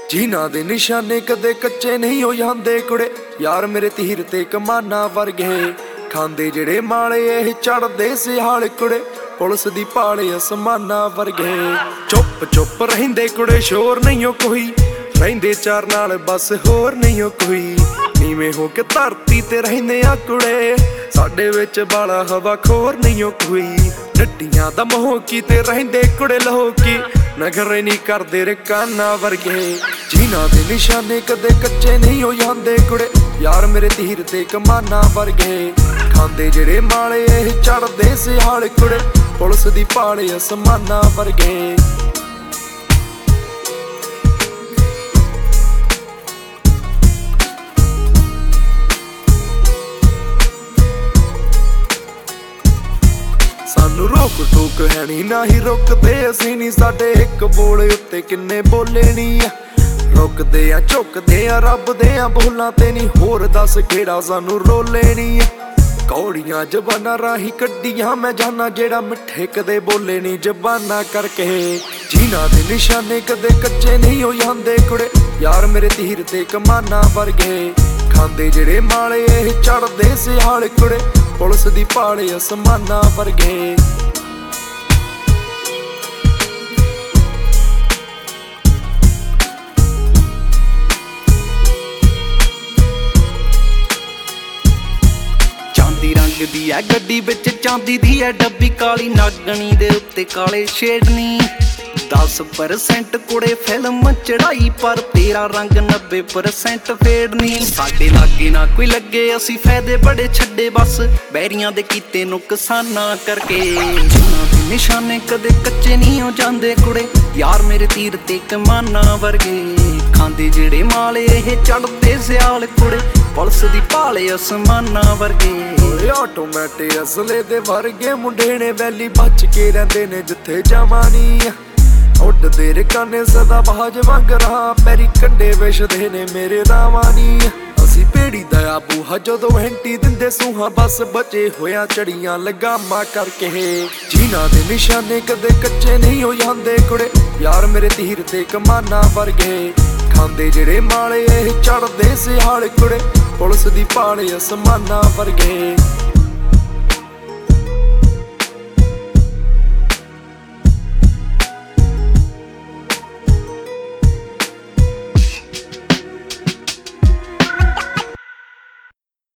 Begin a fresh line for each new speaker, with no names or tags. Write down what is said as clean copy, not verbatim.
ਜਿਨ੍ਹਾਂ ਦੇ ਨਿਸ਼ਾਨੇ ਕਦੇ ਕੱਚੇ ਨਹੀਂ ਹੋ ਜਾਂਦੇ ਕੁੜੇ, ਯਾਰ ਮੇਰੇ ਤੀਰ ਤੇ ਕਮਾਨਾਂ ਵਰਗੇ ਖਾਂਦੇ ਜਿਹੜੇ ਮਾਲੇ ਇਹ ਚੜਦੇ ਸਿਹਾਲ ਕੁੜੇ, ਪੁਲਿਸ ਦੀ ਭਾਲੇ ਅਸਮਾਨਾਂ ਵਰਗੇ। ਚੁੱਪ ਚੁੱਪ ਰਹਿੰਦੇ ਕੁੜੇ, ਸ਼ੋਰ ਨਹੀਂ ਓ ਕੋਈ, ਰਹਿੰਦੇ ਚਾਰ ਨਾਲ ਬਸ ਹੋਰ ਨਹੀਂ ਓ ਕੋਈ। ਨੀਵੇਂ ਹੋ ਕੇ ਧਰਤੀ ਤੇ ਰਹਿੰਦੇ ਆ ਕੁੜੇ, ਸਾਡੇ ਵਿੱਚ ਬਾਲਾ ਹਵਾ ਖੋਰ ਨਹੀਂ ਓ ਕੋਈ। ਡੱਡੀਆਂ ਦਾ ਮੋਹ ਕੀਤੇ ਰਹਿੰਦੇ ਕੁੜੇ ਲੋਕੀ, ਨਖਰੇ ਨਹੀਂ ਕਰਦੇ ਰਕਾਨਾਂ ਵਰਗੇ। ਜਿਨ੍ਹਾਂ ਦੇ ਨਿਸ਼ਾਨੇ ਕਦੇ ਕੱਚੇ ਨਹੀਂ ਹੋ ਜਾਂਦੇ ਕੁੜੇ, ਯਾਰ ਮੇਰੇ ਤੀਰ ਤੇ ਕਮਾਨਾਂ ਵਰਗੇ ਖਾਂਦੇ ਜਿਹੜੇ ਮਾਲੇ ਇਹ ਚੜਦੇ ਸਿਹਾਲ ਕੁੜੇ, ਪੁਲਿਸ ਦੀ ਭਾਲੇ ਅਸਮਾਨਾਂ ਵਰਗੇ। ਸਾਨੂੰ ਰੋਕ ਟੋਕ ਹੈ ਨੀ, ਨਾ ਹੀ ਰੁਕਦੇ ਅਸੀਂ ਨੀ, ਸਾਡੇ ਇੱਕ ਬੋਲ ਉੱਤੇ ਕਿੰਨੇ ਬੋਲੇ ਨੀ ਆ। ਰੁਕਦੇ ਆ ਝੁਕਦੇ ਆ ਰੱਬ ਦੇ ਆ ਬੋਲਾਂ ਤੇ ਨੀ, ਹੋਰ ਦੱਸ ਕਿਹੜਾ ਸਾਨੂੰ ਰੋਲੇ ਨੀ ਆ। ਕੌੜੀਆਂ ਜ਼ਬਾਨਾਂ ਰਾਹੀਂ ਕੱਢੀਆਂ ਮੈਂ ਜਾਨਾ, ਜਿਹੜਾ ਮਿੱਠੇ ਕਦੇ ਬੋਲੇ ਨੀ ਜ਼ਬਾਨਾਂ ਕਰਕੇ। ਜਿਨ੍ਹਾਂ ਦੇ ਨਿਸ਼ਾਨੇ ਕਦੇ ਕੱਚੇ ਨਹੀਂ ਹੋ ਜਾਂਦੇ ਕੁੜੇ, ਯਾਰ ਮੇਰੇ ਤੀਰ ਤੇ ਕਮਾਨਾਂ ਵਰਗੇ ਖਾਂਦੇ ਜਿਹੜੇ ਮਾਲੇ ਇਹ ਚੜਦੇ ਸਿਹਾਲ ਕੁੜੇ, ਪੁਲਿਸ ਦੀ ਭਾਲੇ ਅਸਮਾਨਾਂ ਵਰਗੇ।
ਚਾਂਦੀ ਰੰਗ ਦੀ ਐ ਗੱਡੀ ਵਿੱਚ ਚਾਂਦੀ ਦੀ ਐ ਡੱਬੀ, ਕਾਲੀ ਨਾਗਣੀ ਦੇ ਉੱਤੇ ਕਾਲੇ ਛੇੜਨੀ। 10% ਕੁੜੇ ਫਿਲਮ ਚੜਾਈ, ਪਰ ਤੇਰਾ ਰੰਗ 90% ਫੇੜਨੀ। ਸਾਡੇ ਲਾਗੇ ਨਾ ਕੋਈ ਲੱਗੇ, ਅਸੀਂ ਫਾਇਦੇ ਬੜੇ ਛੱਡੇ ਬਸ ਬੈਰੀਆਂ ਦੇ ਕੀਤੇ ਨੁਕਸਾਨਾਂ ਕਰਕੇ। ਜਿਨ੍ਹਾਂ ਦੇ ਨਿਸ਼ਾਨੇ ਕਦੇ ਕੱਚੇ ਨਹੀਂ ਹੋ ਜਾਂਦੇ ਕੁੜੇ, ਯਾਰ ਮੇਰੇ ਤੀਰ ਤੇ ਕਮਾਨਾਂ ਵਰਗੇ ਖਾਂਦੇ ਜਿਹੜੇ ਮਾਲੇ ਇਹ ਚੜਦੇ ਸਿਆਲ ਕੁੜੇ, ਪੁਲਿਸ ਦੀ ਭਾਲੇ ਅਸਮਾਨਾਂ ਵਰਗੇ।
ਆਟੋਮੈਟਿਕ ਅਸਲੇ ਦੇ ਵਰਗੇ ਮੁੰਡੇ ਨੇ, ਵੈਲੀ ਬਚ ਕੇ ਰਹਿੰਦੇ ਨੇ ਜਿੱਥੇ ਜਾਵਾਨੀ। ਉੱਡਦੇ ਰਕਾਨੇ ਸਦਾ ਬਾਜ ਵਾਂਗ ਰਹਾ, ਪੈਰੀ ਕੰਡੇ ਵਿਛਦੇ ਨੇ ਮੇਰੇ ਰਾਵਾਨੀ। ਅਸੀਂ ਪੇੜੀ ਦਾ ਆਬੂਹਾ ਜਦੋਂ ਹੈਂਟੀ ਦਿੰਦੇ ਸੂਹਾਂ, ਬਸ ਬਚੇ ਹੋਇਆ ਚੜੀਆਂ ਲਗਾਮਾਂ ਕਰਕੇ। ਜਿਨ੍ਹਾਂ ਦੇ ਨਿਸ਼ਾਨੇ ਕਦੇ ਕੱਚੇ ਨਹੀਂ ਹੋ ਜਾਂਦੇ ਕੁੜੇ, ਯਾਰ ਮੇਰੇ ਤੀਰ ਤੇ ਕਮਾਨਾਂ ਵਰਗੇ ਖਾਂਦੇ ਜਿਹੜੇ ਮਾਲੇ ਇਹ ਚੜਦੇ ਸਿਹਾਲ ਕੁੜੇ, ਪੁਲਿਸ ਦੀ ਭਾਲੇ ਅਸਮਾਨਾਂ ਵਰਗੇ।